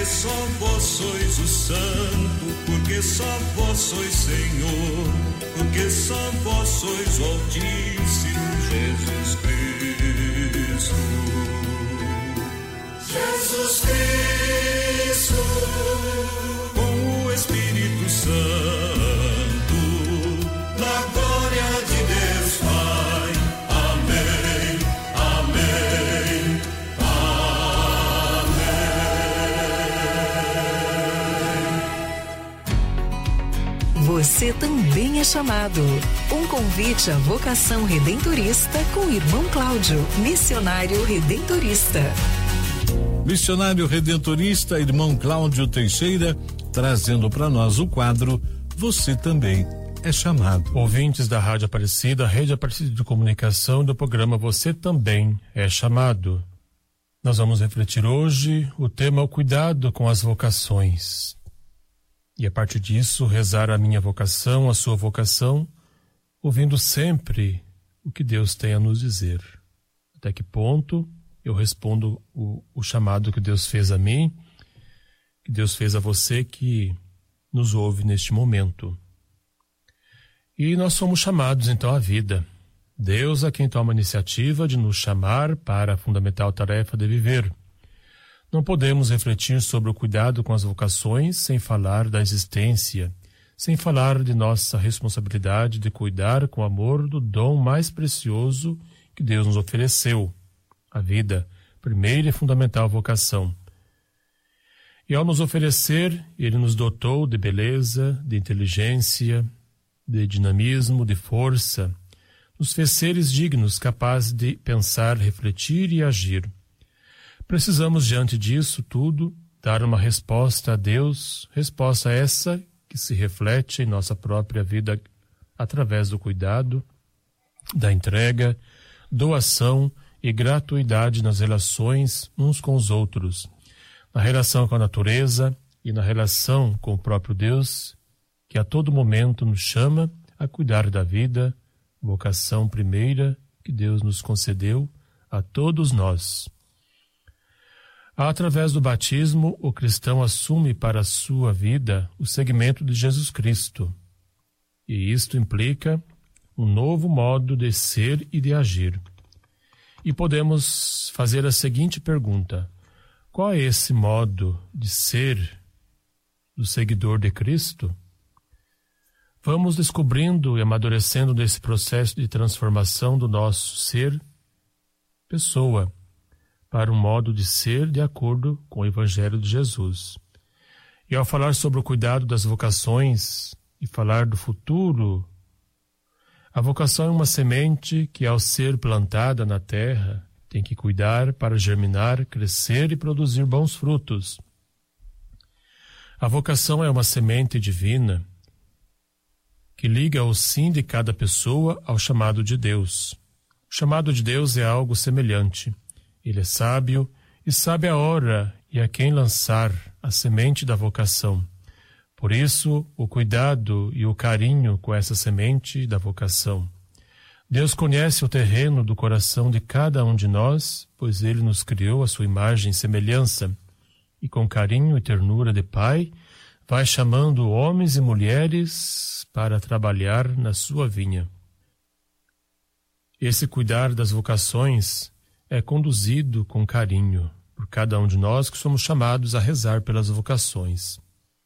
só vós sois o Santo, porque só vós sois Senhor, porque só vós sois o Altíssimo Jesus Cristo. Jesus Cristo, com o Espírito Santo, na glória de Deus Pai. Amém, amém, amém. Você também é chamado. Um convite à vocação redentorista com o irmão Cláudio, missionário redentorista. Missionário redentorista, irmão Cláudio Teixeira, trazendo para nós o quadro Você Também é Chamado. Ouvintes da Rádio Aparecida, Rede Aparecida de Comunicação, do programa Você Também é Chamado. Nós vamos refletir hoje o tema o cuidado com as vocações. E a partir disso, rezar a minha vocação, a sua vocação, ouvindo sempre o que Deus tem a nos dizer. Até que ponto eu respondo o chamado que Deus fez a mim, que Deus fez a você que nos ouve neste momento. E nós somos chamados então à vida. Deus é quem toma a iniciativa de nos chamar para a fundamental tarefa de viver. Não podemos refletir sobre o cuidado com as vocações sem falar da existência, sem falar de nossa responsabilidade de cuidar com amor do dom mais precioso que Deus nos ofereceu, a vida, primeira e fundamental vocação. E ao nos oferecer, Ele nos dotou de beleza, de inteligência, de dinamismo, de força, nos fez seres dignos, capazes de pensar, refletir e agir. Precisamos, diante disso tudo, dar uma resposta a Deus, resposta essa que se reflete em nossa própria vida através do cuidado, da entrega, doação e gratuidade nas relações uns com os outros, na relação com a natureza e na relação com o próprio Deus, que a todo momento nos chama a cuidar da vida, vocação primeira que Deus nos concedeu a todos nós. Através do batismo, o cristão assume para a sua vida o seguimento de Jesus Cristo, e isto implica um novo modo de ser e de agir. E podemos fazer a seguinte pergunta: qual é esse modo de ser do seguidor de Cristo? Vamos descobrindo e amadurecendo nesse processo de transformação do nosso ser, pessoa, para um modo de ser de acordo com o Evangelho de Jesus. E ao falar sobre o cuidado das vocações e falar do futuro, a vocação é uma semente que, ao ser plantada na terra, tem que cuidar para germinar, crescer e produzir bons frutos. A vocação é uma semente divina que liga o sim de cada pessoa ao chamado de Deus. O chamado de Deus é algo semelhante. Ele é sábio e sabe a hora e a quem lançar a semente da vocação. Por isso, o cuidado e o carinho com essa semente da vocação. Deus conhece o terreno do coração de cada um de nós, pois Ele nos criou a sua imagem e semelhança, e com carinho e ternura de Pai, vai chamando homens e mulheres para trabalhar na sua vinha. Esse cuidar das vocações é conduzido com carinho por cada um de nós que somos chamados a rezar pelas vocações.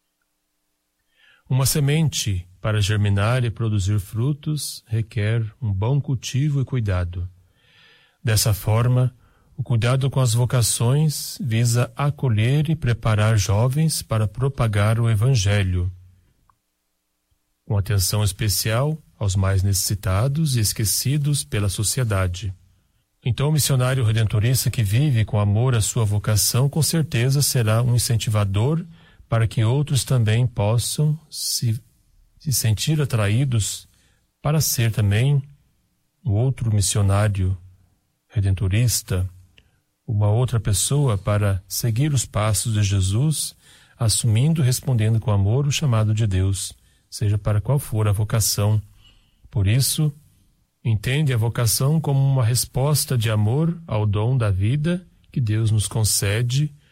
Uma semente, para germinar e produzir frutos, requer um bom cultivo e cuidado. Dessa forma, o cuidado com as vocações visa acolher e preparar jovens para propagar o Evangelho, com atenção especial aos mais necessitados e esquecidos pela sociedade. Então, o missionário redentorista que vive com amor a sua vocação, com certeza será um incentivador para que outros também possam se sentir atraídos para ser também um outro missionário redentorista, uma outra pessoa para seguir os passos de Jesus, assumindo e respondendo com amor o chamado de Deus, seja para qual for a vocação. Por isso, entende a vocação como uma resposta de amor ao dom da vida que Deus nos concede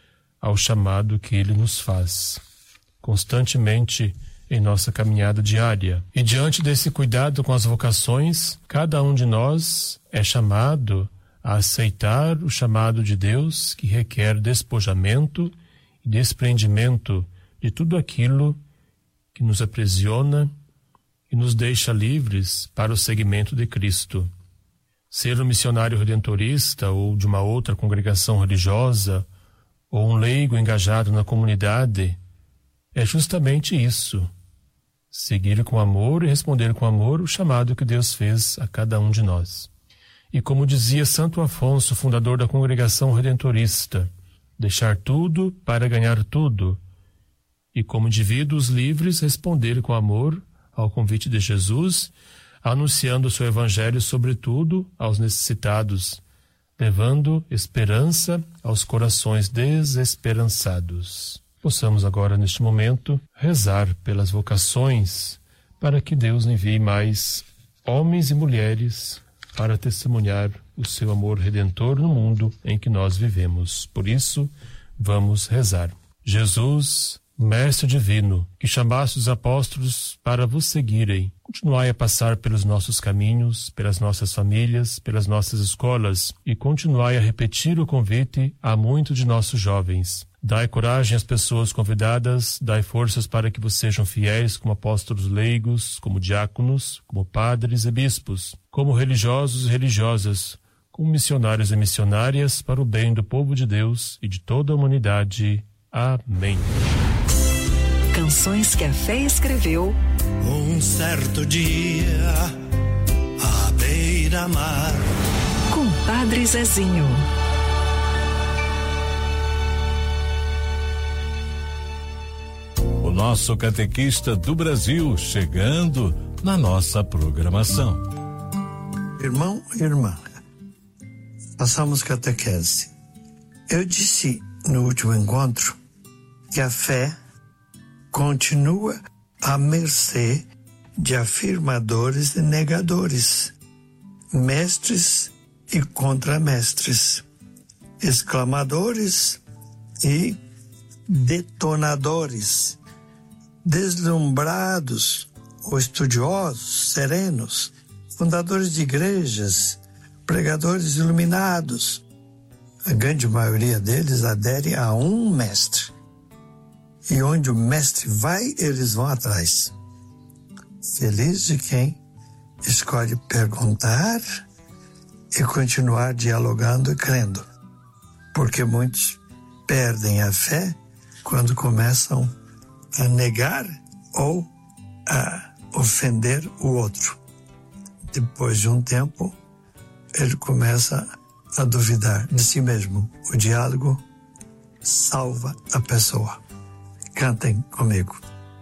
ao chamado que Ele nos faz, constantemente em nossa caminhada diária. E diante desse cuidado com as vocações, cada um de nós é chamado a aceitar o chamado de Deus, que requer despojamento e desprendimento de tudo aquilo que nos aprisiona e nos deixa livres para o seguimento de Cristo. Ser um missionário redentorista ou de uma outra congregação religiosa ou um leigo engajado na comunidade é justamente isso: seguir com amor e responder com amor o chamado que Deus fez a cada um de nós. E como dizia Santo Afonso, fundador da congregação redentorista, deixar tudo para ganhar tudo, e como indivíduos livres responder com amor ao convite de Jesus, anunciando o seu evangelho sobretudo aos necessitados, levando esperança aos corações desesperançados. Possamos agora, neste momento, rezar pelas vocações, para que Deus envie mais homens e mulheres para testemunhar o seu amor redentor no mundo em que nós vivemos. Por isso, vamos rezar. Jesus, Mestre divino, que chamaste os apóstolos para vos seguirem, continuai a passar pelos nossos caminhos, pelas nossas famílias, pelas nossas escolas, e continuai a repetir o convite a muitos de nossos jovens. Dai coragem às pessoas convidadas, dai forças para que vos sejam fiéis como apóstolos leigos, como diáconos, como padres e bispos, como religiosos e religiosas, como missionários e missionárias para o bem do povo de Deus e de toda a humanidade. Amém. Canções que a fé escreveu. Um certo dia, à beira-mar, Com Padre Zezinho. O nosso catequista do Brasil chegando na nossa programação. irmão e irmã, passamos catequese. Eu disse no último encontro que a fé continua à mercê de afirmadores e negadores, mestres e contramestres, exclamadores e detonadores, deslumbrados ou estudiosos, serenos, fundadores de igrejas, pregadores iluminados. A grande maioria deles adere a um mestre. E onde o mestre vai, eles vão atrás. Feliz de quem escolhe perguntar e continuar dialogando e crendo. Porque muitos perdem a fé quando começam a negar ou a ofender o outro. Depois de um tempo, ele começa a duvidar de si mesmo. O diálogo salva a pessoa. Cantem comigo.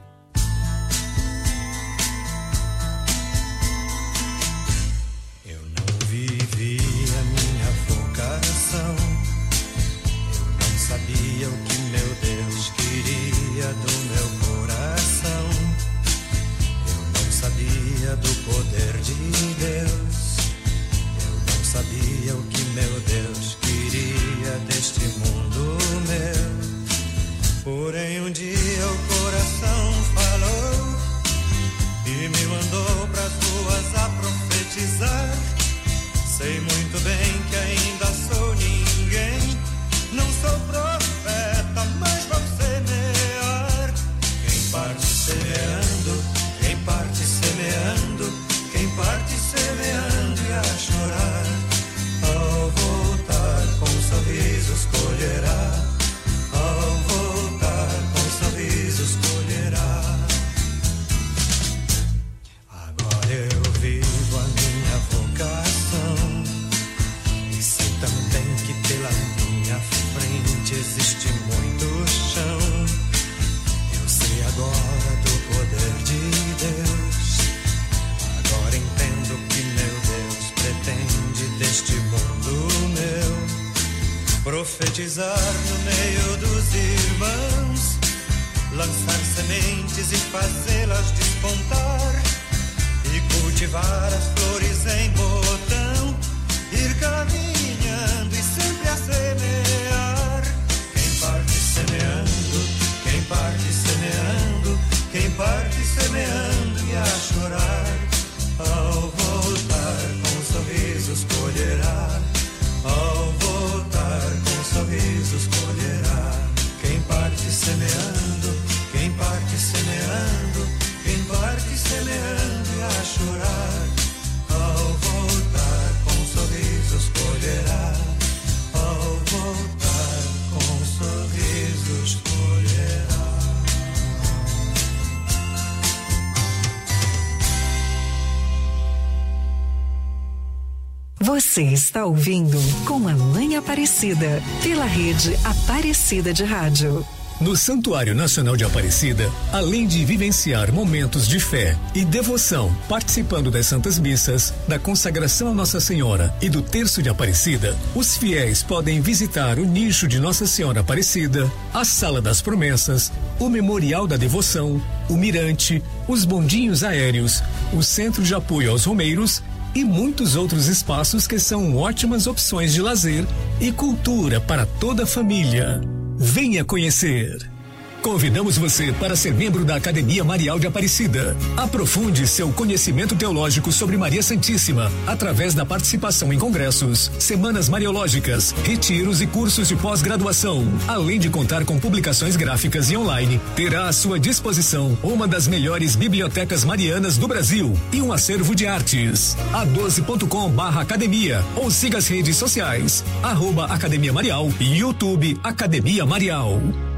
Eu não vivi a minha vocação, eu não sabia o que meu Deus queria do meu coração, eu não sabia do poder de Deus, eu não sabia o que meu Deus queria deste mundo meu. Porém um dia o coração falou e me mandou pras ruas a profetizar. Sei muito bem que ainda sou ninguém, não sou profeta, mas vou semear. Quem parte semeando, quem parte semeando, quem parte semeando e a chorar, ao voltar com sorrisos colherá. Ao voltar com sorrisos colherá. Agora eu vivo a minha vocação e sei também que pela minha frente existe muito chão. Eu sei agora do poder de Deus. Agora entendo que meu Deus pretende deste mundo meu. Profetizar no meio dos irmãos, lançar sementes e fazê-las despontar, e cultivar as flores em botão, ir caminhando e sempre a semear. Quem parte semeando, quem parte semeando, quem parte semeando a chorar. Ao voltar com sorrisos colherá, ao voltar com sorrisos colherá. Você está ouvindo Com a Mãe Aparecida, pela rede Aparecida de Rádio. No Santuário Nacional de Aparecida, além de vivenciar momentos de fé e devoção, participando das Santas Missas, da consagração a Nossa Senhora e do Terço de Aparecida, os fiéis podem visitar o nicho de Nossa Senhora Aparecida, a Sala das Promessas, o Memorial da Devoção, o Mirante, os bondinhos aéreos, o Centro de Apoio aos Romeiros e muitos outros espaços que são ótimas opções de lazer e cultura para toda a família. Venha conhecer! Convidamos você para ser membro da Academia Marial de Aparecida. Aprofunde seu conhecimento teológico sobre Maria Santíssima através da participação em congressos, semanas mariológicas, retiros e cursos de pós-graduação. Além de contar com publicações gráficas e online, terá à sua disposição uma das melhores bibliotecas marianas do Brasil e um acervo de artes. a12.com/academia ou siga as redes sociais @Academia Marial e YouTube Academia Marial.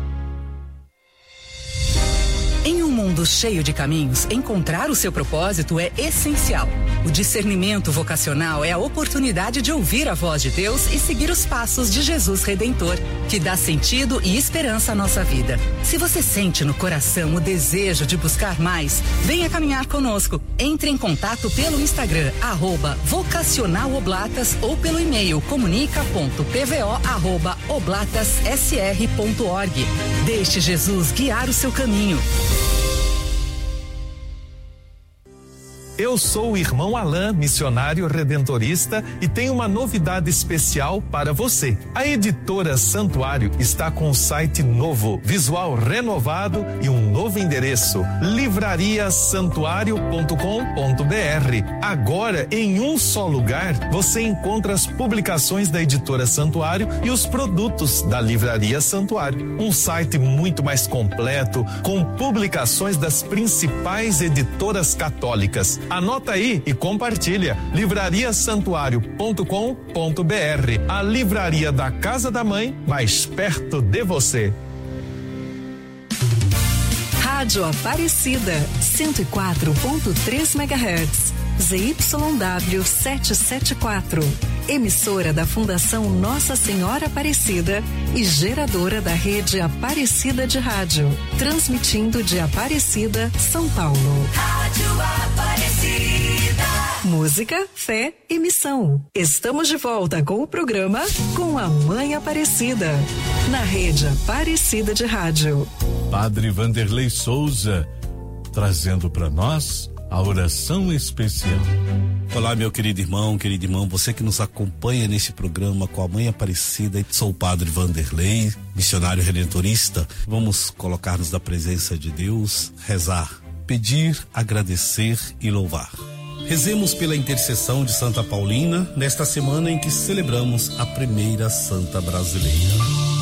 Em um mundo cheio de caminhos, encontrar o seu propósito é essencial. O discernimento vocacional é a oportunidade de ouvir a voz de Deus e seguir os passos de Jesus Redentor, que dá sentido e esperança à nossa vida. Se você sente no coração o desejo de buscar mais, venha caminhar conosco. Entre em contato pelo Instagram, @vocacionaloblatas ou pelo e-mail comunica.pvo@oblatasSR.org. Deixe Jesus guiar o seu caminho. Eu sou o irmão Alain, missionário redentorista, e tenho uma novidade especial para você. A editora Santuário está com um site novo, visual renovado e um novo endereço: livrariasantuario.com.br. Agora, em um só lugar, você encontra as publicações da editora Santuário e os produtos da Livraria Santuário. Um site muito mais completo, com publicações das principais editoras católicas. Anota aí e compartilha. livrariasantuario.com.br, a livraria da Casa da Mãe, mais perto de você. Rádio Aparecida, 104.3 MHz, ZYW 774. Emissora da Fundação Nossa Senhora Aparecida e geradora da rede Aparecida de Rádio, transmitindo de Aparecida, São Paulo. Rádio Aparecida. Música, fé e missão. Estamos de volta com o programa Com a Mãe Aparecida, na rede Aparecida de Rádio. Padre Vanderlei Souza, trazendo para nós a oração especial. Olá, meu querido irmão, você que nos acompanha nesse programa Com a Mãe Aparecida. Sou o Padre Vanderlei, missionário redentorista. Vamos colocar-nos na presença de Deus, rezar, pedir, agradecer e louvar. Rezemos pela intercessão de Santa Paulina nesta semana em que celebramos a primeira santa brasileira.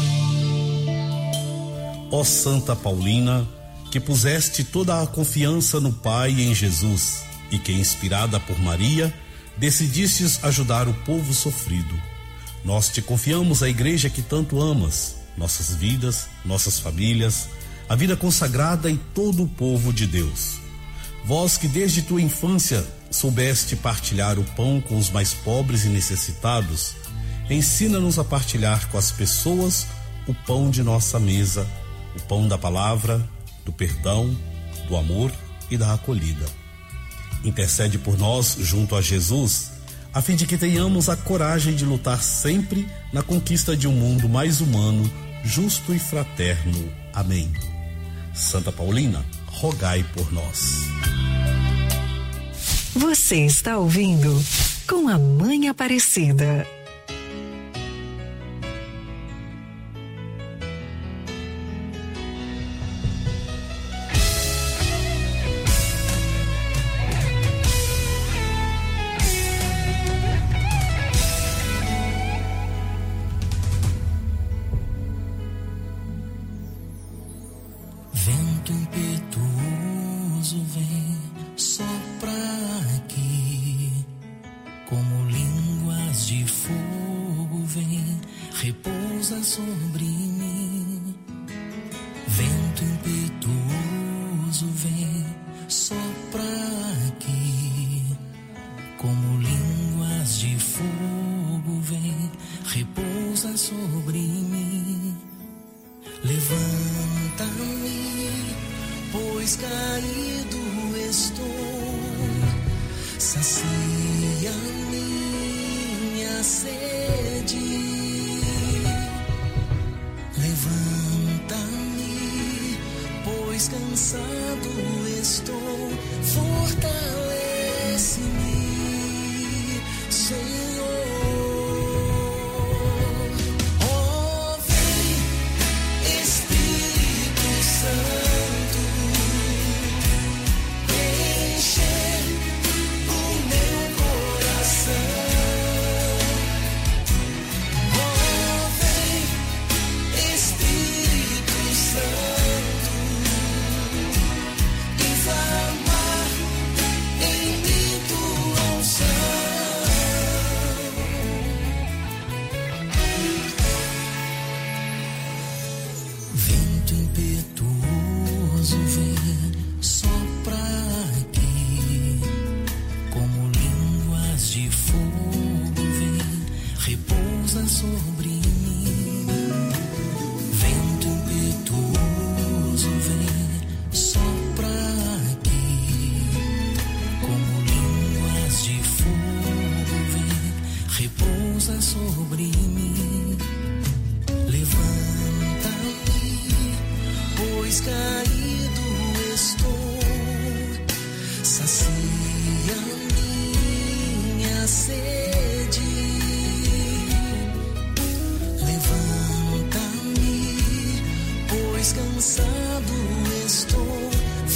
Ó Santa Paulina, que puseste toda a confiança no Pai e em Jesus, e que, inspirada por Maria, decidistes ajudar o povo sofrido. Nós te confiamos a igreja que tanto amas, nossas vidas, nossas famílias, a vida consagrada e todo o povo de Deus. Vós que desde tua infância soubeste partilhar o pão com os mais pobres e necessitados, ensina-nos a partilhar com as pessoas o pão de nossa mesa, o pão da palavra, do perdão, do amor e da acolhida. Intercede por nós junto a Jesus, a fim de que tenhamos a coragem de lutar sempre na conquista de um mundo mais humano, justo e fraterno. Amém. Santa Paulina, rogai por nós. Você está ouvindo Com a Mãe Aparecida. Vento impetuoso vem, sopra aqui, como línguas de fogo vem, repousa sobre mim. Vento impetuoso vem, sopra aqui, como línguas de fogo vem, repousa sobre mim. Levanta-me, pois caído estou, sacia minha sede. Levanta-me, pois cansado estou, fortalece-me, Senhor. Sobre mim, vento impetuoso vem, sopra aqui, como línguas de fogo vem, repousa sobre mim. Levanta-me, pois caído estou, sacia minha sede. Cansado estou,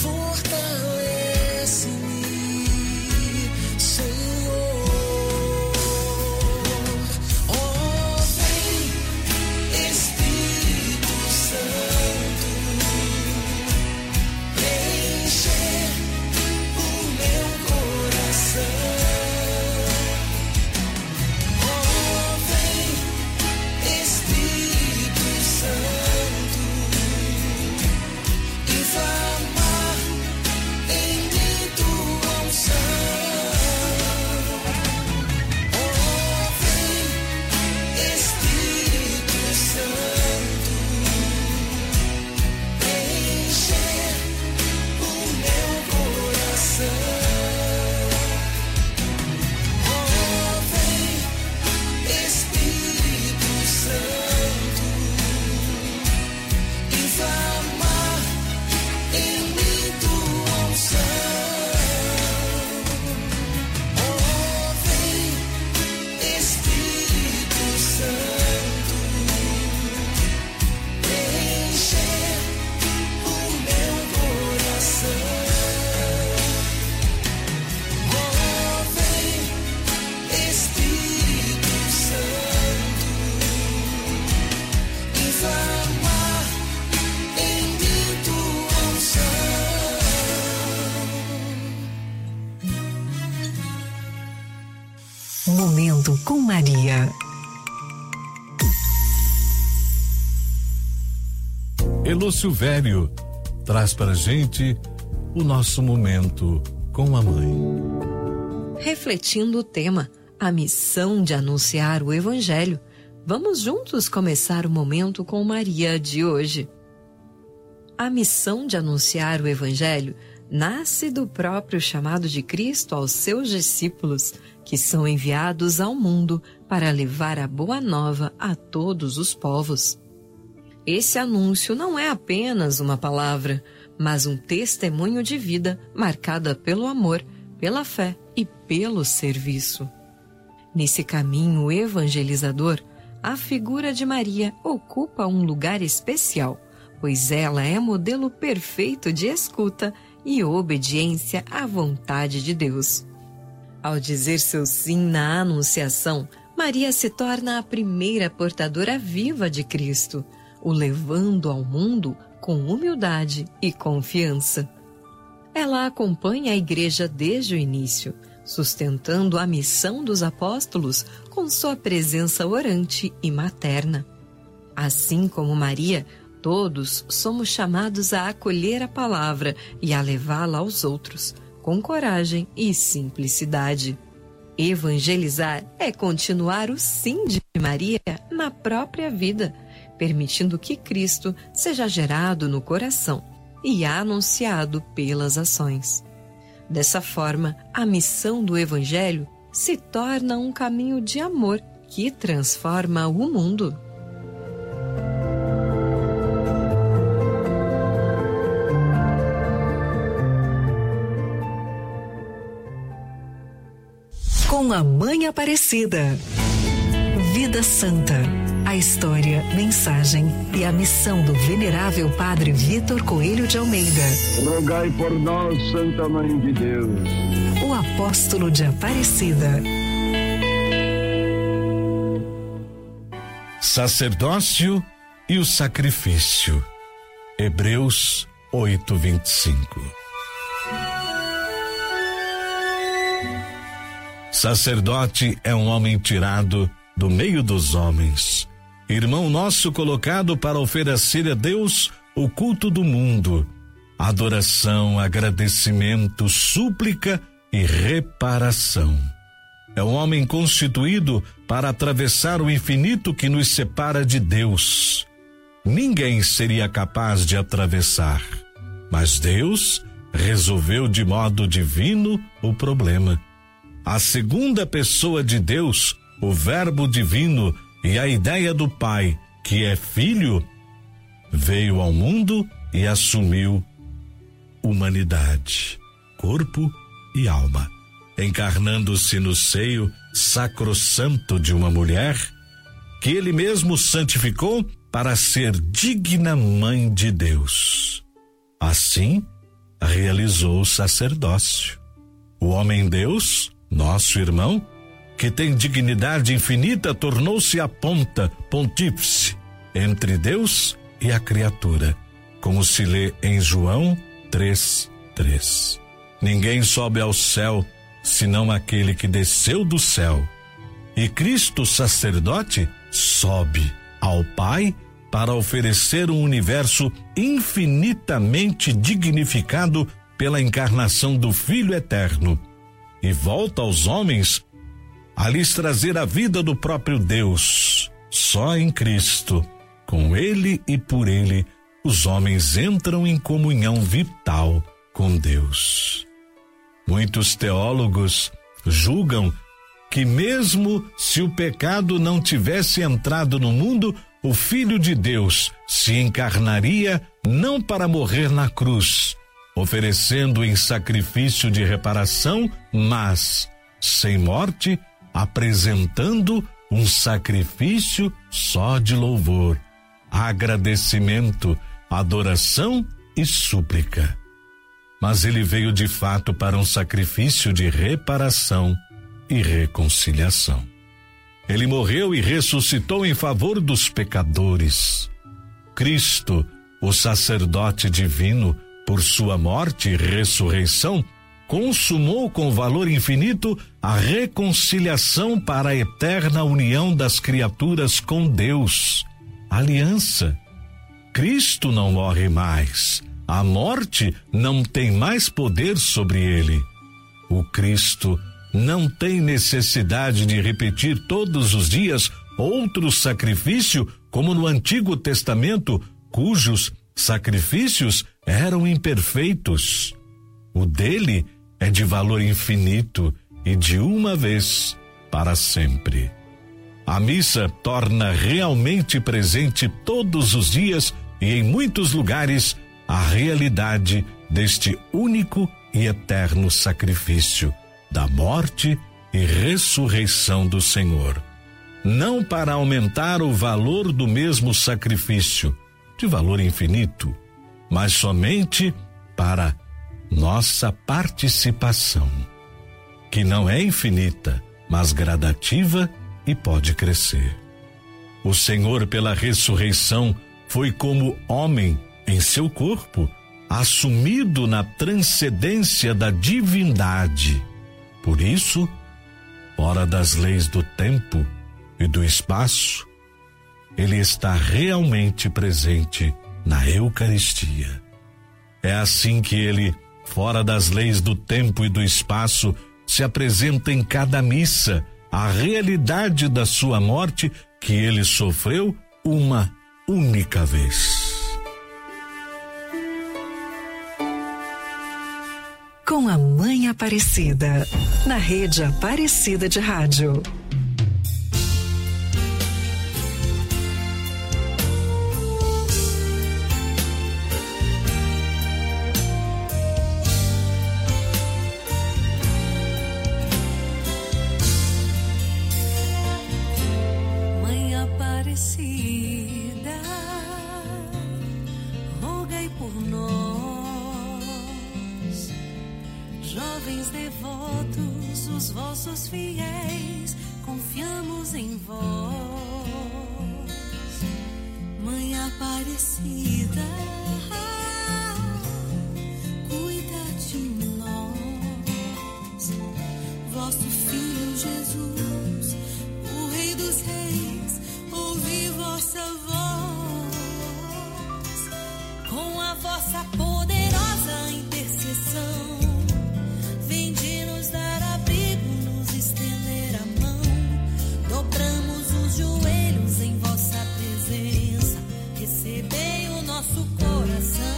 fortalece-me, Senhor. Oh, vem, Espírito Santo, preencher o meu coração. Oh, vem, Espírito Santo, Momento com Maria. Elô Silvério traz pra gente o nosso momento com a mãe. Refletindo o tema, a missão de anunciar o Evangelho, vamos juntos começar o momento com Maria de hoje. A missão de anunciar o Evangelho nasce do próprio chamado de Cristo aos seus discípulos, que são enviados ao mundo para levar a boa nova a todos os povos. Esse anúncio não é apenas uma palavra, mas um testemunho de vida marcada pelo amor, pela fé e pelo serviço. Nesse caminho evangelizador, a figura de Maria ocupa um lugar especial, pois ela é modelo perfeito de escuta e obediência à vontade de Deus. Ao dizer seu sim na Anunciação, Maria se torna a primeira portadora viva de Cristo, o levando ao mundo com humildade e confiança. Ela acompanha a Igreja desde o início, sustentando a missão dos apóstolos com sua presença orante e materna. Assim como Maria, todos somos chamados a acolher a palavra e a levá-la aos outros, com coragem e simplicidade. Evangelizar é continuar o sim de Maria na própria vida, permitindo que Cristo seja gerado no coração e anunciado pelas ações. Dessa forma, a missão do Evangelho se torna um caminho de amor que transforma o mundo. Com a Mãe Aparecida. Vida Santa. A história, mensagem e a missão do venerável Padre Vitor Coelho de Almeida. Rogai por nós, Santa Mãe de Deus. O apóstolo de Aparecida. Sacerdócio e o sacrifício. Hebreus 8:25. Sacerdote é um homem tirado do meio dos homens, irmão nosso colocado para oferecer a Deus o culto do mundo, adoração, agradecimento, súplica e reparação. É um homem constituído para atravessar o infinito que nos separa de Deus. Ninguém seria capaz de atravessar, mas Deus resolveu de modo divino o problema. A segunda pessoa de Deus, o Verbo divino e a ideia do Pai, que é Filho, veio ao mundo e assumiu humanidade, corpo e alma, encarnando-se no seio sacrossanto de uma mulher que ele mesmo santificou para ser digna mãe de Deus. Assim, realizou o sacerdócio. O homem-Deus, nosso irmão, que tem dignidade infinita, tornou-se a ponta, pontífice, entre Deus e a criatura, como se lê em João 3:3. Ninguém sobe ao céu, senão aquele que desceu do céu. E Cristo, sacerdote, sobe ao Pai para oferecer um universo infinitamente dignificado pela encarnação do Filho eterno. E volta aos homens a lhes trazer a vida do próprio Deus. Só em Cristo, com Ele e por Ele, os homens entram em comunhão vital com Deus. Muitos teólogos julgam que mesmo se o pecado não tivesse entrado no mundo, o Filho de Deus se encarnaria não para morrer na cruz, oferecendo em sacrifício de reparação, mas, sem morte, apresentando um sacrifício só de louvor, agradecimento, adoração e súplica. Mas ele veio de fato para um sacrifício de reparação e reconciliação. Ele morreu e ressuscitou em favor dos pecadores. Cristo, o sacerdote divino, por sua morte e ressurreição, consumou com valor infinito a reconciliação para a eterna união das criaturas com Deus. Aliança. Cristo não morre mais. A morte não tem mais poder sobre ele. O Cristo não tem necessidade de repetir todos os dias outro sacrifício, como no Antigo Testamento, cujos sacrifícios eram imperfeitos. O dele é de valor infinito e de uma vez para sempre. A missa torna realmente presente todos os dias e em muitos lugares a realidade deste único e eterno sacrifício da morte e ressurreição do Senhor. Não para aumentar o valor do mesmo sacrifício, de valor infinito, mas somente para nossa participação, que não é infinita, mas gradativa e pode crescer. O Senhor, pela ressurreição, foi como homem em seu corpo, assumido na transcendência da divindade. Por isso, fora das leis do tempo e do espaço, ele está realmente presente na Eucaristia. É assim que ele, fora das leis do tempo e do espaço, se apresenta em cada missa, a realidade da sua morte que ele sofreu uma única vez. Com a Mãe Aparecida, na Rede Aparecida de Rádio. Mãe Aparecida, rogai por nós, jovens devotos, os vossos fiéis, confiamos em vós. Mãe Aparecida, cuida de nós. Vosso Filho Jesus, o Rei dos Reis, ouvi vossa voz. Com a vossa poderosa intercessão, vinde nos dar abrigo, nos estender a mão. Dobramos os joelhos em vossa presença, recebei o nosso coração.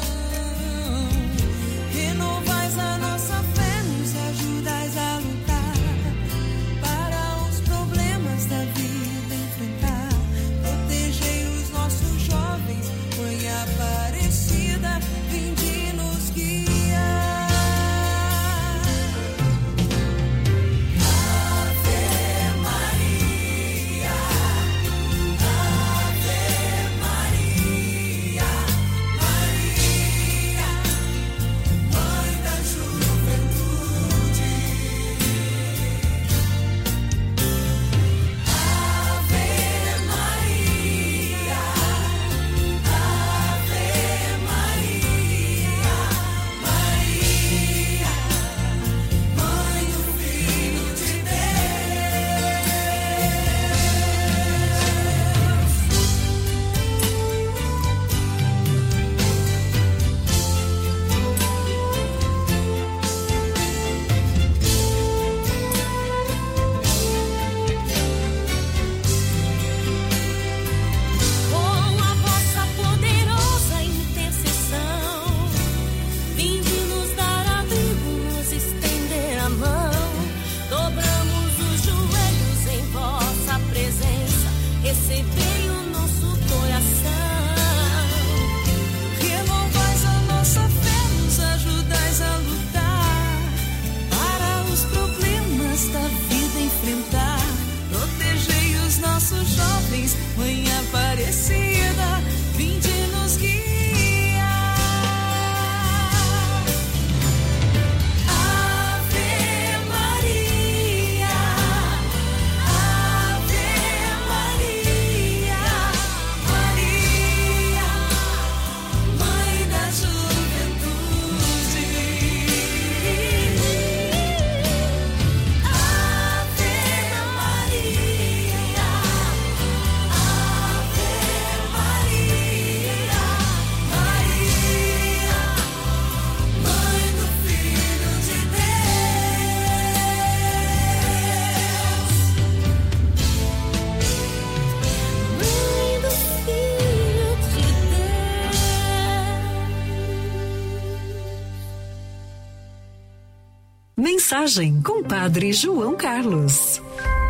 Renovais a nossa fé, nos ajudais a lutar para os problemas da vida enfrentar. Protegei os nossos jovens, Mãe Aparecida, vinde nos guiar. Recebei o nosso coração. Renovais a nossa fé, nos ajudais a lutar para os problemas da vida enfrentar. Protegei os nossos jovens, Mãe Aparecida, vinde nos guiar. Mensagem com Padre João Carlos.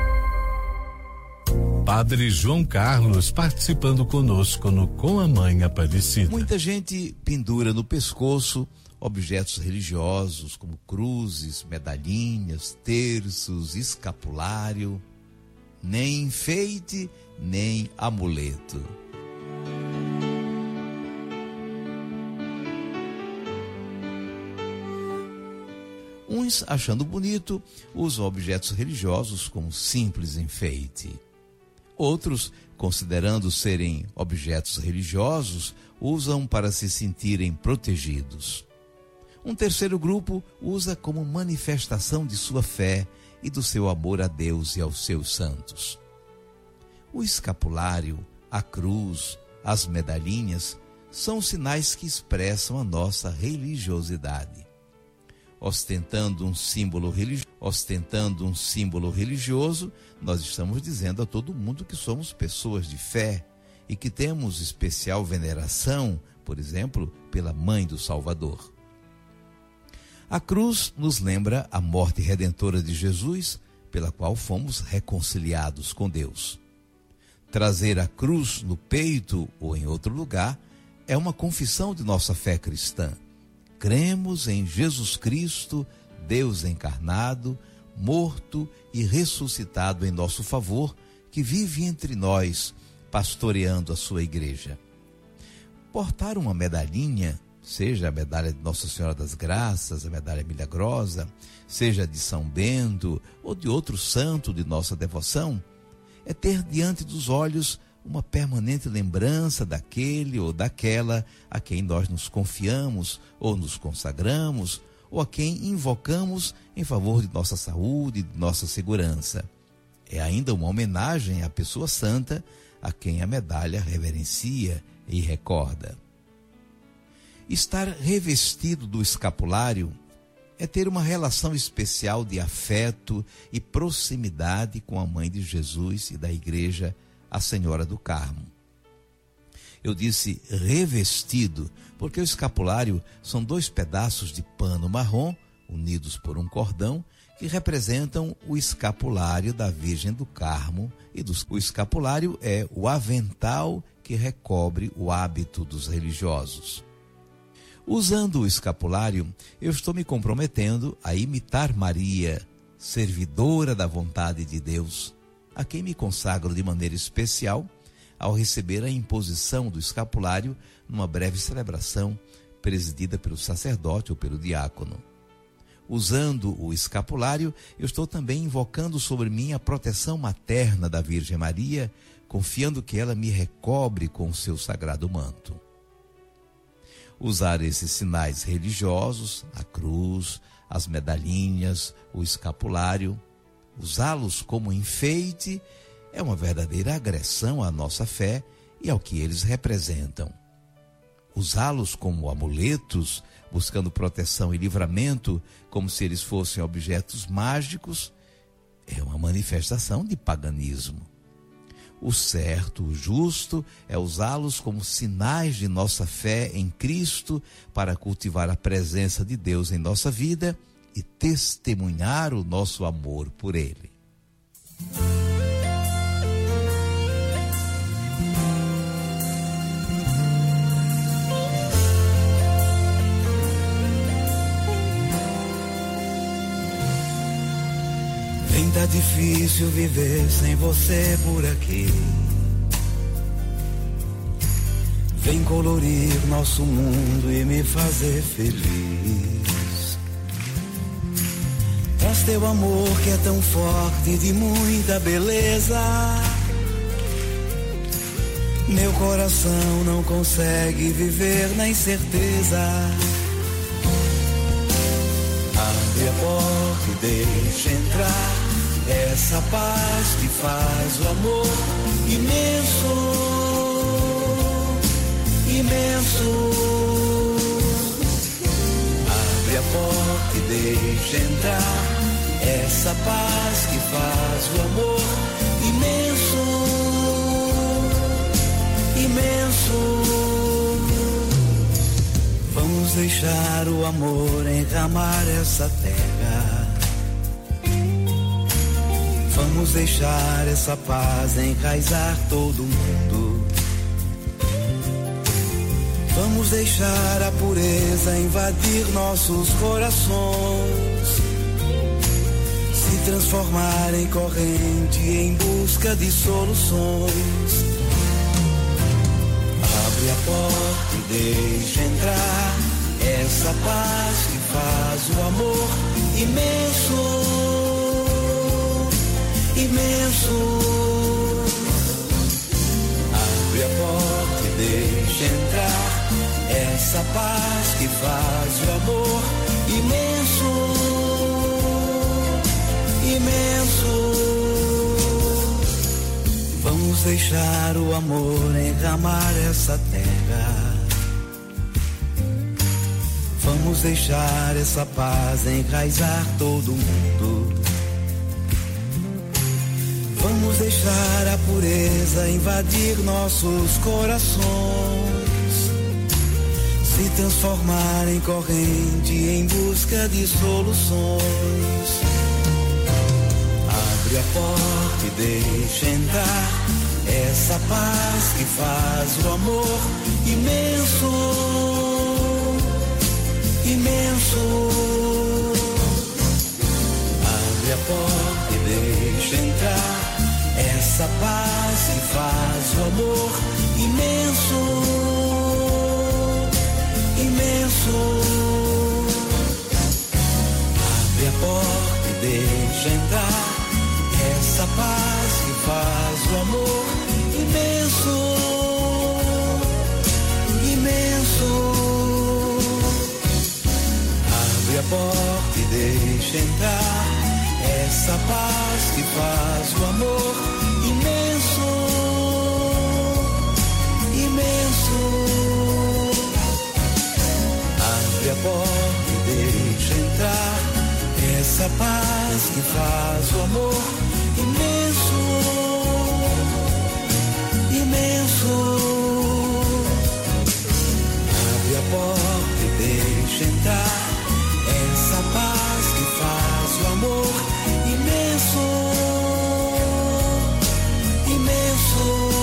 Padre João Carlos participando conosco no Com a Mãe Aparecida. Muita gente pendura no pescoço objetos religiosos como cruzes, medalhinhas, terços, escapulário. Nem enfeite, nem amuleto. Uns, achando bonito, usam objetos religiosos como simples enfeite. Outros, considerando serem objetos religiosos, usam para se sentirem protegidos. Um terceiro grupo usa como manifestação de sua fé e do seu amor a Deus e aos seus santos. O escapulário, a cruz, as medalhinhas são sinais que expressam a nossa religiosidade. Ostentando um símbolo religioso, nós estamos dizendo a todo mundo que somos pessoas de fé e que temos especial veneração, por exemplo, pela Mãe do Salvador. A cruz nos lembra a morte redentora de Jesus, pela qual fomos reconciliados com Deus. Trazer a cruz no peito ou em outro lugar é uma confissão de nossa fé cristã. Cremos em Jesus Cristo, Deus encarnado, morto e ressuscitado em nosso favor, que vive entre nós, pastoreando a sua igreja. Portar uma medalhinha, seja a medalha de Nossa Senhora das Graças, a medalha milagrosa, seja de São Bento ou de outro santo de nossa devoção, é ter diante dos olhos uma permanente lembrança daquele ou daquela a quem nós nos confiamos ou nos consagramos, ou a quem invocamos em favor de nossa saúde e de nossa segurança. É ainda uma homenagem à pessoa santa a quem a medalha reverencia e recorda. Estar revestido do escapulário é ter uma relação especial de afeto e proximidade com a Mãe de Jesus e da Igreja, a Senhora do Carmo. Eu disse revestido, porque o escapulário são 2 pedaços de pano marrom, unidos por um cordão, que representam o escapulário da Virgem do Carmo, e o escapulário é o avental que recobre o hábito dos religiosos. Usando o escapulário, eu estou me comprometendo a imitar Maria, servidora da vontade de Deus, a quem me consagro de maneira especial ao receber a imposição do escapulário numa breve celebração presidida pelo sacerdote ou pelo diácono. Usando o escapulário, eu estou também invocando sobre mim a proteção materna da Virgem Maria, confiando que ela me recobre com o seu sagrado manto. Usar esses sinais religiosos, a cruz, as medalhinhas, o escapulário, usá-los como enfeite é uma verdadeira agressão à nossa fé e ao que eles representam. Usá-los como amuletos, buscando proteção e livramento, como se eles fossem objetos mágicos, é uma manifestação de paganismo. O certo, o justo, é usá-los como sinais de nossa fé em Cristo para cultivar a presença de Deus em nossa vida e testemunhar o nosso amor por Ele. Vem, tá difícil viver sem você por aqui. Vem colorir nosso mundo e me fazer feliz. Traz teu amor que é tão forte, de muita beleza. Meu coração não consegue viver na incerteza. Abre a porta e deixa entrar essa paz que faz o amor imenso, imenso. Abre a porta e deixa entrar essa paz que faz o amor imenso, imenso. Vamos deixar o amor enramar essa terra. Vamos deixar essa paz enraizar todo mundo. Vamos deixar a pureza invadir nossos corações, se transformar em corrente em busca de soluções. Abre a porta e deixa entrar essa paz que faz o amor imenso, imenso. Abre a porta e deixa entrar essa paz que faz o amor imenso, imenso. Vamos deixar o amor enramar essa terra. Vamos deixar essa paz enraizar todo mundo. Vamos deixar a pureza invadir nossos corações, se transformar em corrente em busca de soluções. Abre a porta e deixa entrar essa paz que faz o amor imenso, imenso. Abre a porta e deixa entrar essa paz que faz o amor imenso, imenso. Abre a porta e deixa entrar essa paz que faz o amor imenso, imenso. Abre a porta e deixa entrar essa paz que faz o amor imenso, imenso. Abre a porta e deixa entrar essa paz que faz o amor imenso, imenso. Abre a porta e deixa entrar essa paz que faz o amor imenso, imenso.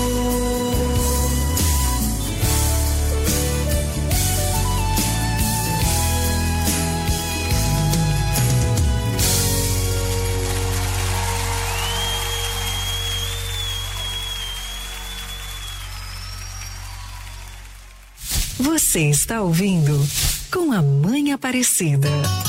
Você está ouvindo Com a Mãe Aparecida.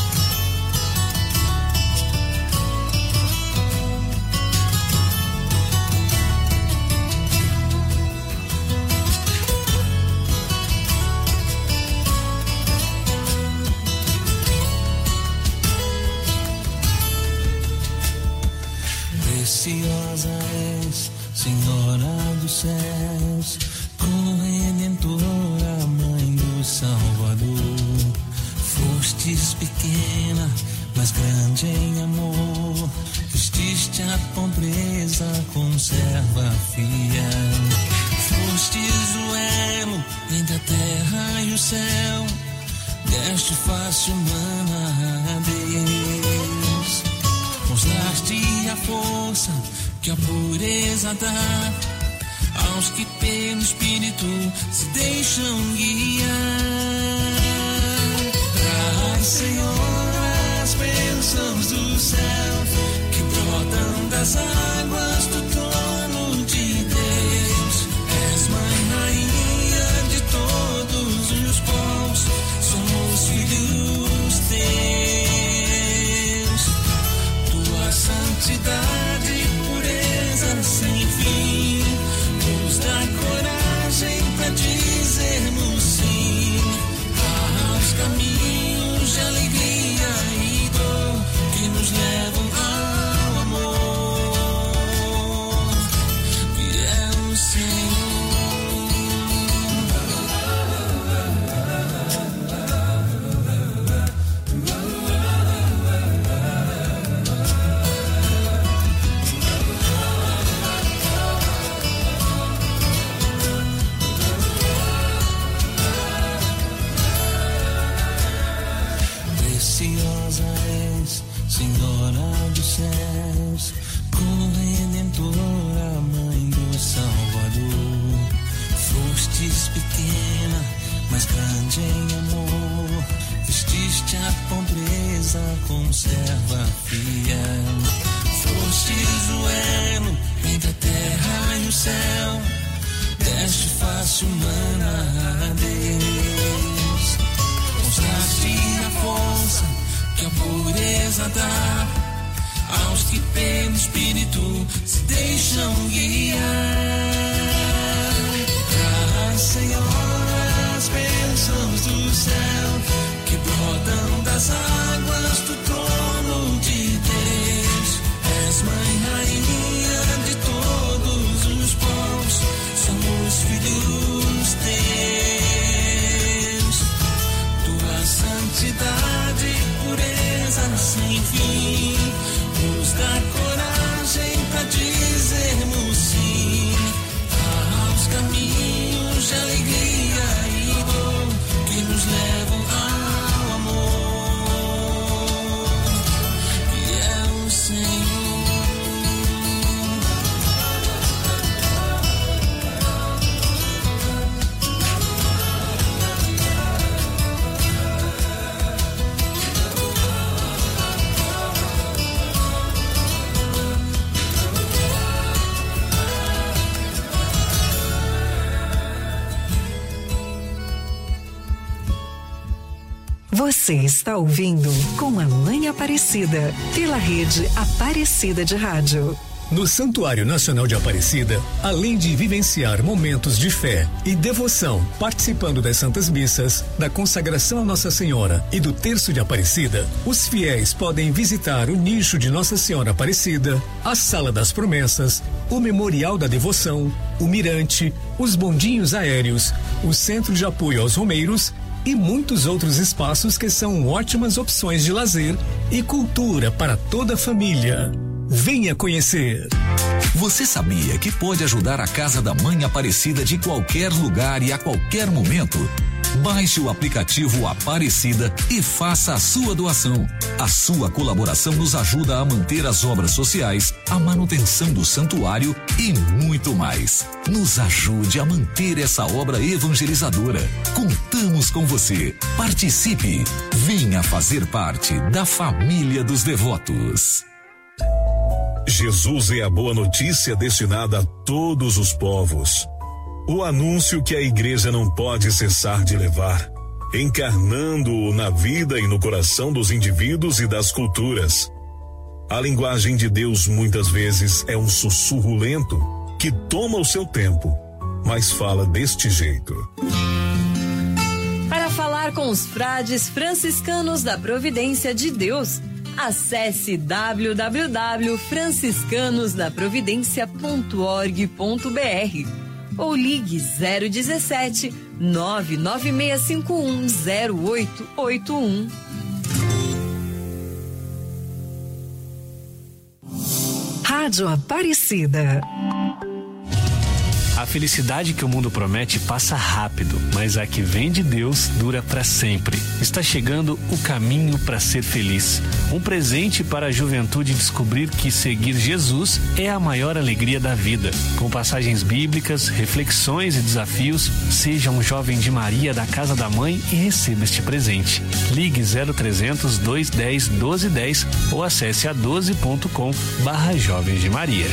Preciosa és, Senhora dos céus, Redentora, Mãe do Salvador. Fostes pequena, mas grande em amor. Vestiste a pobreza com serva fiel. Fostes o elo entre a terra e o céu. Deste face humana a Deus. Mostraste a força que a pureza dá aos que pelo Espírito se deixam guiar. Traz, Senhor, as bênçãos do céu que brotam das águas do trono de Deus. És Mãe, Rainha de todos os povos, somos filhos teus. Tua santidade e pureza sem fim nos dá coragem pra dizermos sim aos caminhos de alegria e dor que nos levam ao amor, que é o Senhor. Preciosa és, Senhora dos céus, Redentora, Mãe do Salvador. Fostes pequena, mas grande em amor. Vestiste a pobreza com serva fiel. Fostes o elo entre a terra e o céu. Deste face humana a Deus. Mostraste a força que a pureza dá aos que pelo Espírito se deixam guiar. Senhora, as bênçãos do céu que brotam das águas do trono de Deus. És mãe, rainha de todos os povos, somos filhos teus. Tua santidade, pureza sem fim, nos dá coragem pra dizermos sim aos caminhos de alegria e dor que nos levam ao amor, que é o Senhor. Você está ouvindo Com a Mãe Aparecida, pela rede Aparecida de Rádio. No Santuário Nacional de Aparecida, além de vivenciar momentos de fé e devoção, participando das Santas Missas, da consagração a Nossa Senhora e do Terço de Aparecida, os fiéis podem visitar o nicho de Nossa Senhora Aparecida, a Sala das Promessas, o Memorial da Devoção, o Mirante, os bondinhos aéreos, o Centro de Apoio aos Romeiros e muitos outros espaços que são ótimas opções de lazer e cultura para toda a família. Venha conhecer. Você sabia que pode ajudar a Casa da Mãe Aparecida de qualquer lugar e a qualquer momento? Baixe o aplicativo Aparecida e faça a sua doação. A sua colaboração nos ajuda a manter as obras sociais, a manutenção do santuário e muito mais. Nos ajude a manter essa obra evangelizadora. Contamos com você. Participe. Venha fazer parte da família dos devotos. Jesus é a boa notícia destinada a todos os povos. O anúncio que a igreja não pode cessar de levar, encarnando-o na vida e no coração dos indivíduos e das culturas. A linguagem de Deus muitas vezes é um sussurro lento que toma o seu tempo, mas fala deste jeito. Para falar com os frades franciscanos da Providência de Deus, acesse www.franciscanosdaprovidencia.org.br ou ligue 017 99651 0881. Rádio Aparecida. A felicidade que o mundo promete passa rápido, mas a que vem de Deus dura para sempre. Está chegando o caminho para ser feliz. Um presente para a juventude descobrir que seguir Jesus é a maior alegria da vida. Com passagens bíblicas, reflexões e desafios, seja um jovem de Maria da Casa da Mãe e receba este presente. Ligue 0300 210 1210 ou acesse a12.com/Jovens de Maria.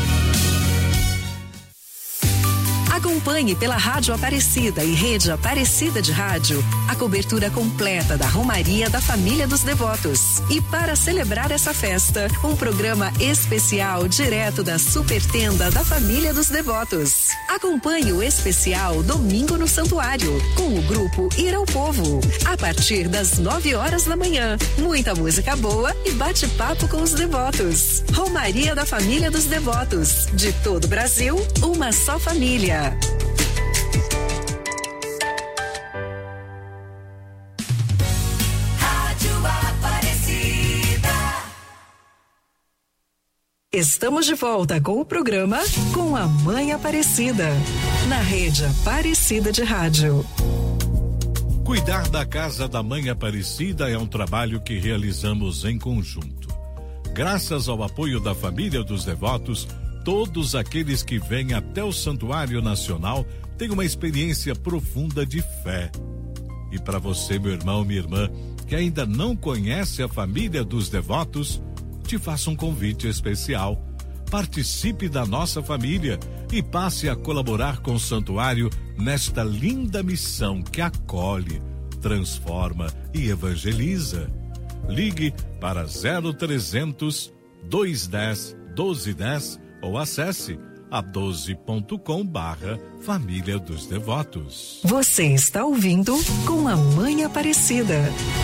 Acompanhe pela Rádio Aparecida e Rede Aparecida de Rádio a cobertura completa da Romaria da Família dos Devotos. E para celebrar essa festa, um programa especial direto da Super Tenda da Família dos Devotos. Acompanhe o especial Domingo no Santuário, com o grupo Ir ao Povo, a partir das 9 horas da manhã. Muita música boa e bate-papo com os devotos. Romaria da Família dos Devotos. De todo o Brasil, uma só família. Estamos de volta com o programa Com a Mãe Aparecida, na rede Aparecida de Rádio. Cuidar da Casa da Mãe Aparecida é um trabalho que realizamos em conjunto. Graças ao apoio da família dos devotos, todos aqueles que vêm até o Santuário Nacional têm uma experiência profunda de fé. E para você, meu irmão, minha irmã, que ainda não conhece a família dos devotos, te faço um convite especial. Participe da nossa família e passe a colaborar com o santuário nesta linda missão que acolhe, transforma e evangeliza. Ligue para 0300 210 1210 ou acesse a12.com/Família dos Devotos. Você está ouvindo Com a Mãe Aparecida.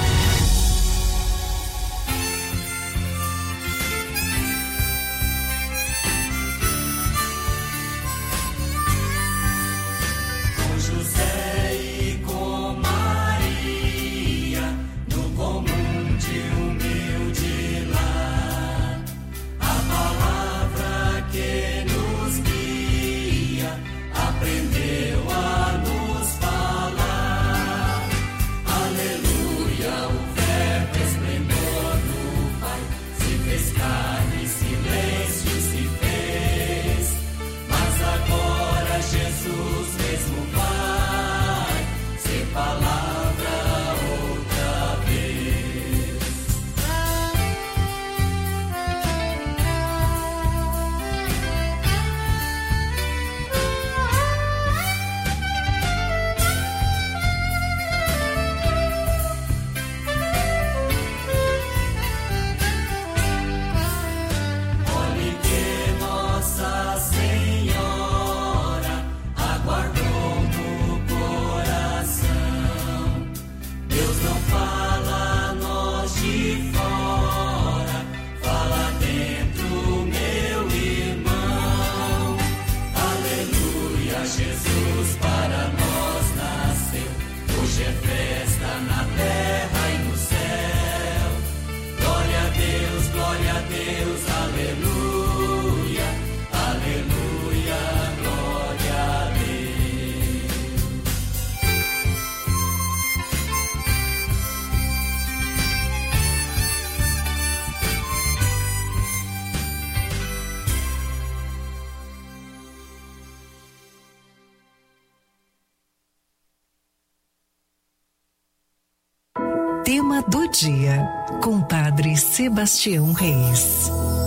Tema do dia, com Padre Sebastião Reis.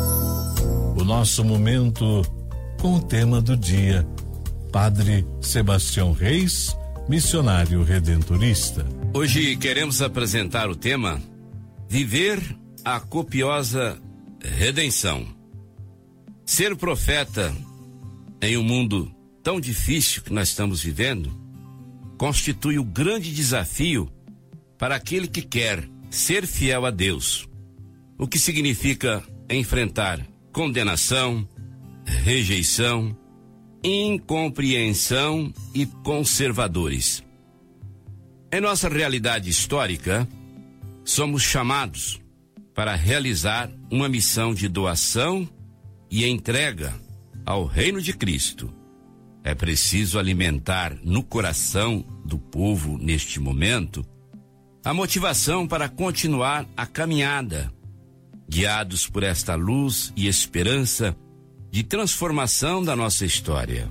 O nosso momento com o tema do dia, Padre Sebastião Reis, missionário redentorista. Hoje queremos apresentar o tema Viver a copiosa redenção. Ser profeta em um mundo tão difícil que nós estamos vivendo constitui o grande desafio para aquele que quer ser fiel a Deus, o que significa enfrentar condenação, rejeição, incompreensão e conservadores. Em nossa realidade histórica, somos chamados para realizar uma missão de doação e entrega ao reino de Cristo. É preciso alimentar no coração do povo neste momento a motivação para continuar a caminhada, guiados por esta luz e esperança de transformação da nossa história.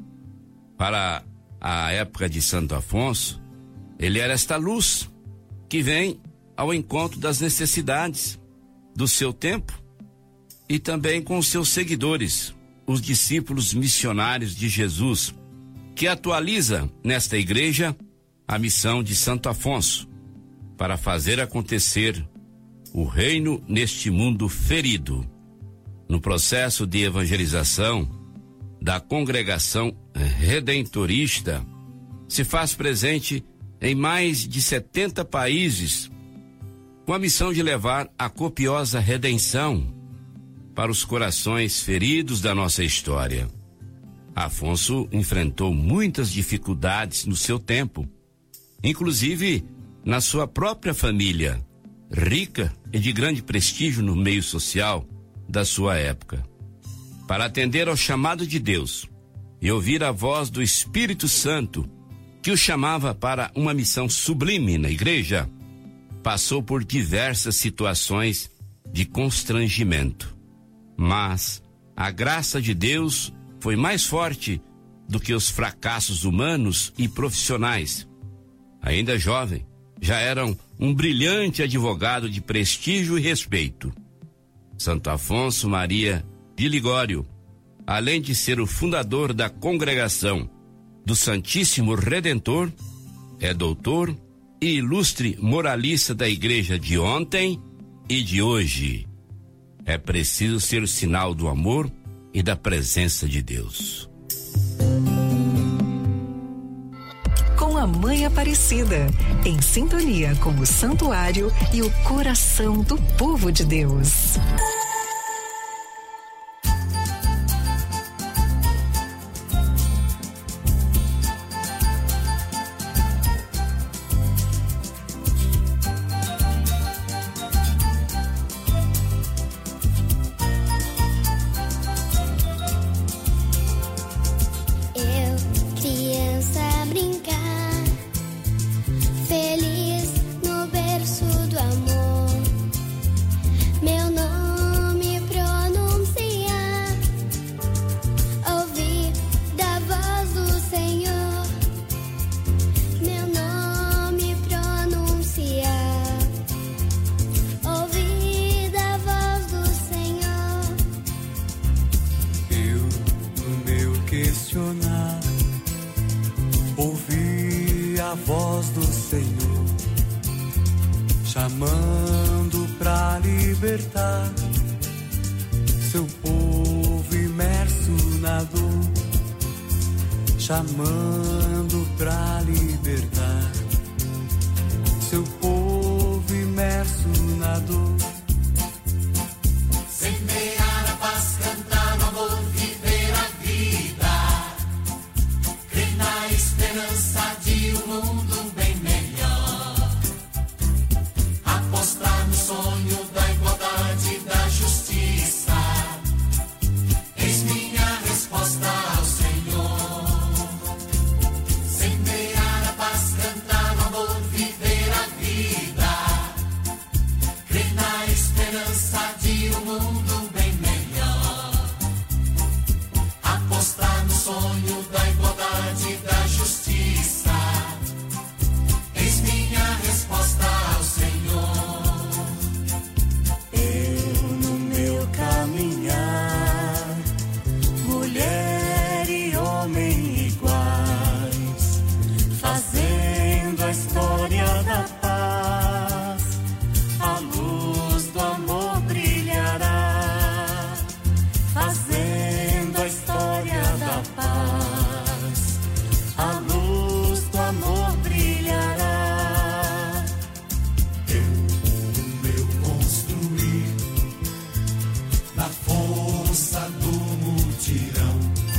Para a época de Santo Afonso, ele era esta luz que vem ao encontro das necessidades do seu tempo e também com os seus seguidores, os discípulos missionários de Jesus, que atualiza nesta igreja a missão de Santo Afonso, para fazer acontecer o reino neste mundo ferido. No processo de evangelização da congregação redentorista, se faz presente em mais de 70 países, com a missão de levar a copiosa redenção para os corações feridos da nossa história. Afonso enfrentou muitas dificuldades no seu tempo, inclusive na sua própria família, rica e de grande prestígio no meio social da sua época. Para atender ao chamado de Deus e ouvir a voz do Espírito Santo, que o chamava para uma missão sublime na igreja, passou por diversas situações de constrangimento. Mas a graça de Deus foi mais forte do que os fracassos humanos e profissionais. Ainda jovem, já era um brilhante advogado de prestígio e respeito. Santo Afonso Maria de Ligório, além de ser o fundador da congregação do Santíssimo Redentor, é doutor e ilustre moralista da igreja de ontem e de hoje. É preciso ser o sinal do amor e da presença de Deus. Com a Mãe Aparecida, em sintonia com o santuário e o coração do povo de Deus. Chamando pra libertar seu povo imerso na dor. Semear a paz, cantar no amor, viver a vida. Crer na esperança de um mundo bem melhor. Apostar no sonho da igualdade e da justiça. Eis minha resposta ao Senhor. Sonho da igualdade e da justiça. Eis minha resposta ao Senhor. Eu no meu caminhar, mulher e homem iguais, fazendo a história da paz, a luz do amor brilhará, fazendo a história da paz, a luz do amor brilhará. Eu, no meu construir, na força do mutirão,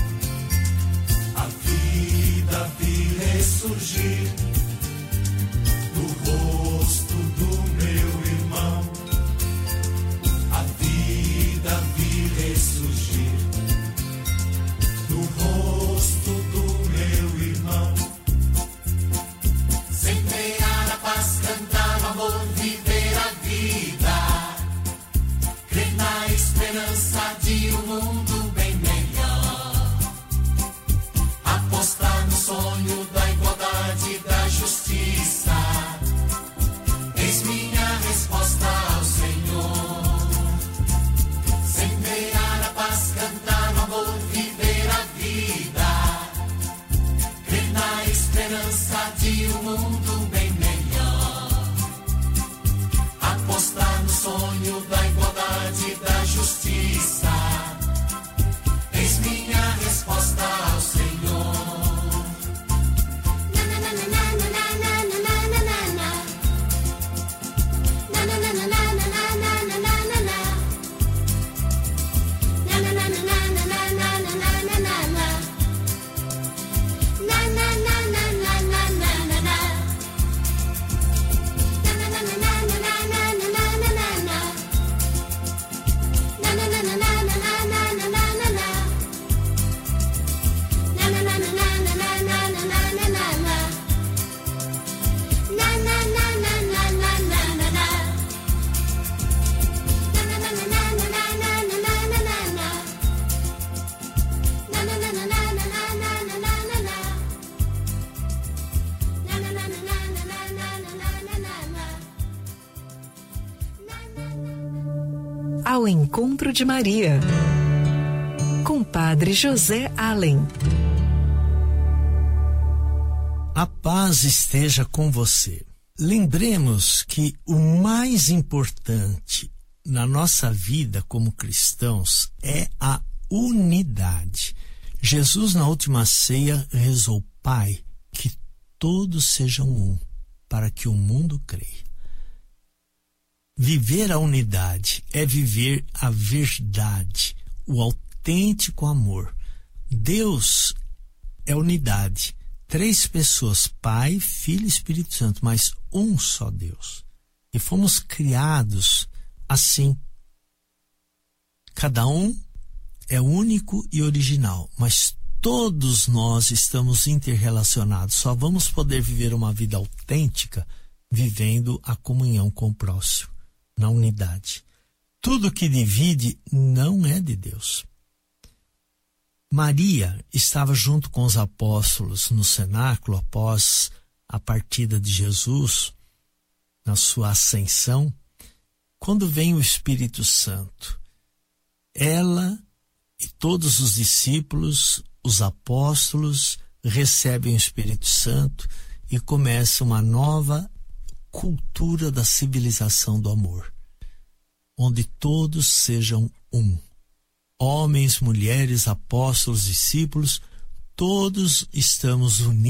a vida vi ressurgir no rosto do meu irmão. A vida vi ressurgir no rosto do meu irmão. Semear a paz, cantar o amor, viver a vida. Crer na esperança de um mundo bem melhor. Apostar no sonho da igualdade e da justiça. Eis minha resposta ao Senhor. Semear a paz, cantar o amor, viver a vida. Crer na esperança de um mundo bem melhor. Apostar no sonho da igualdade e da justiça. Eis minha resposta ao Senhor. Ao Encontro de Maria, com Padre José Allen. A paz esteja com você. Lembremos que o mais importante na nossa vida como cristãos é a unidade. Jesus, na última ceia, rezou: Pai, que todos sejam um, para que o mundo creia. Viver a unidade é viver a verdade, o autêntico amor. Deus é unidade. 3 pessoas, Pai, Filho e Espírito Santo, mas um só Deus. E fomos criados assim. Cada um é único e original, mas todos nós estamos interrelacionados. Só vamos poder viver uma vida autêntica vivendo a comunhão com o próximo, na unidade. Tudo que divide não é de Deus. Maria estava junto com os apóstolos no cenáculo após a partida de Jesus, na sua ascensão, quando vem o Espírito Santo. Ela e todos os discípulos, os apóstolos, recebem o Espírito Santo e começa uma nova cultura da civilização do amor, onde todos sejam um. Homens, mulheres, apóstolos, discípulos, todos estamos unidos